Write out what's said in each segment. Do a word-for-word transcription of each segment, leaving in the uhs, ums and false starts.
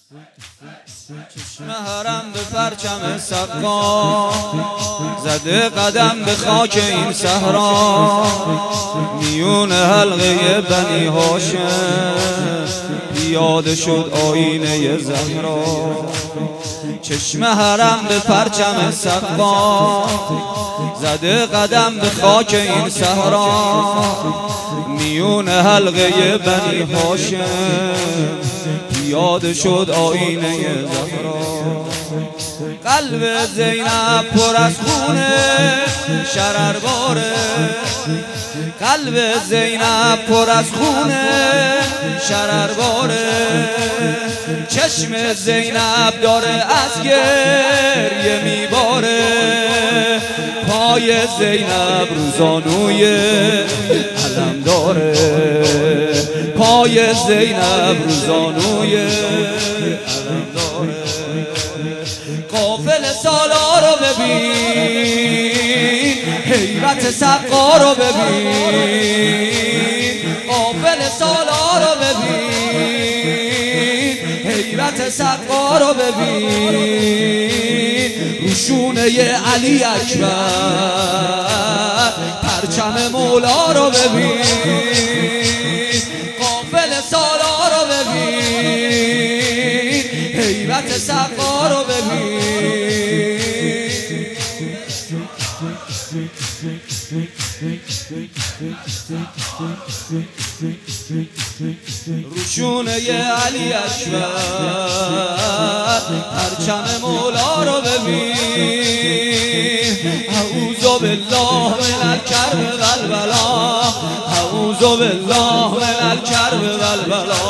چشم حرم به پرچم سقا زده قدم به خاک این صحرا، میون حلقه بنی هاشم پیاده شد آینه زهرا. چشم حرم به پرچم سقا زده قدم به خاک این صحرا، میون حلقه بنی هاشم پیاده شد آینه زهرا. قلب زینب پر از خونه شرر باره، قلب زینب پر از خونه شرر باره، چشم زینب داره از گریه میباره، پای زینب روزانوی علم داره، پای زینب روزانوی علم داره. قافل سالارو ببین، حیرت سقا رو ببین، قافل سالارو ببین، حیرت سقا رو ببین، روشونه علی اکبر پرچم مولا رو ببین، قافل سالارو ببین، حیرت سقا رو ببین. روشونه علی اکبر پرچم مولا رو ببین، اعوذ بالله من الکرب والبلا، اعوذ بالله من الکرب والبلا.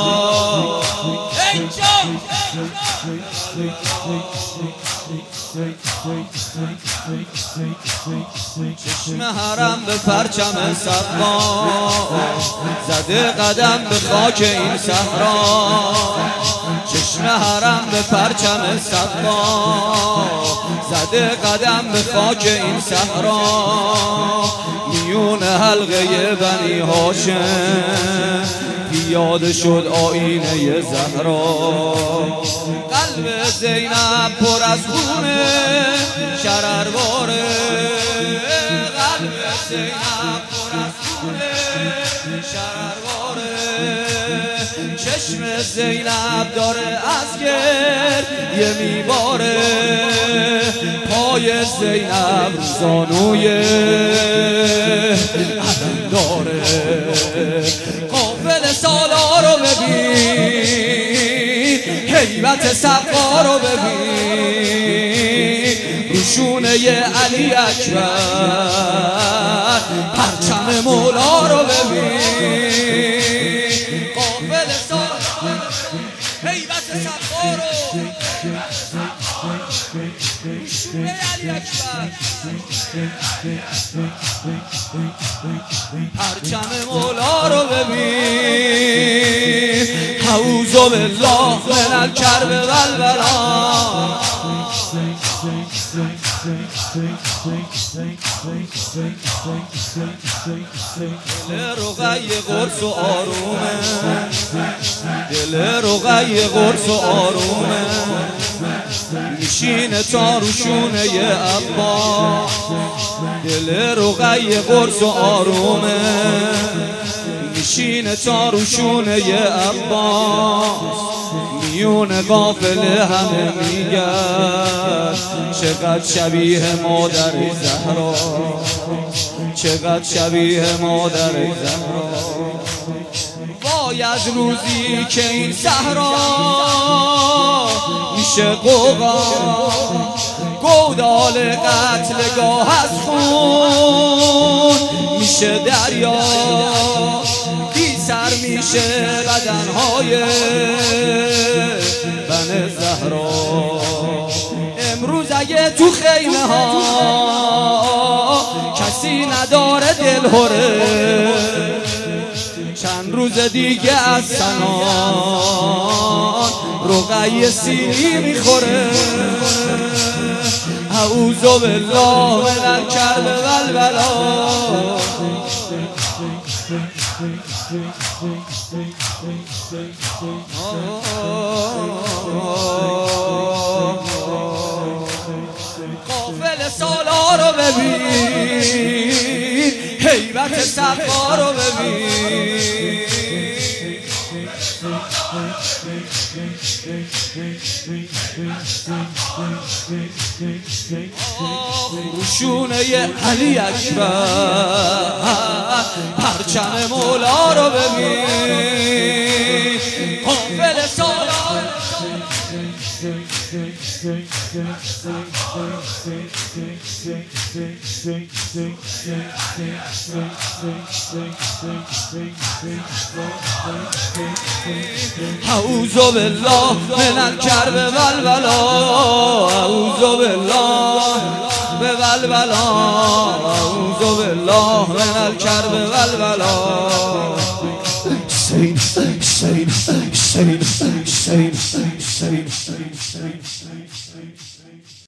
چشم حرم به پرچم سقا زده قدم به خاک این صحرا، چشم حرم به پرچم سقا زده قدم به خاک این صحرا، میون حلقه بنی هاشم پیاده شد آینه زهرا. قلب زینب پر از خونه شرر باره، قلب زینب پر از خونه شرر باره، چشم زینب داره از گریه میباره، پای زینب زانوی علم داره. قافل سالارو ببین، حیبت سقا رو ببین، روشونه علی اکبر پرچم مولا رو ببین، قافل سالارو حیبت سقا رو، روشونه علی اکبر پرچم مولا رو ببین، اعوذ بالله من الکرب والبلا. دل رقی قرص و آرومه، دل رقی قرص و آرومه، میشینه تا روشونه عباس، دل رقی قرص و آرومه، میشینه تا روشونه عباس، میون قافله همه میگن چقدر شبیه مادر زهرا، چقدر شبیه مادر زهرا. وای از روزی که این صحرا میشه قوقا، گودال قتلگاه از خون میشه دریا، بی سر میشه بدنهای بن زهرا. امروز اگه تو خیمه ها کسی نداره دلهوره، چند روز دیگه از سنان رقیه سینی میخوره. اعوذ بالله من الکرب والبلا. حقا رو ببین روشونه ی علی اکبر پرچم مولا رو ببین قنبل سالار اعوذ بالله من الکرب والبلا اعوذ بالله والبلا اعوذ بالله من الکرب والبلا Sing, sing, sing, sing, sing, sing, sing, sing, sing, sing, sing.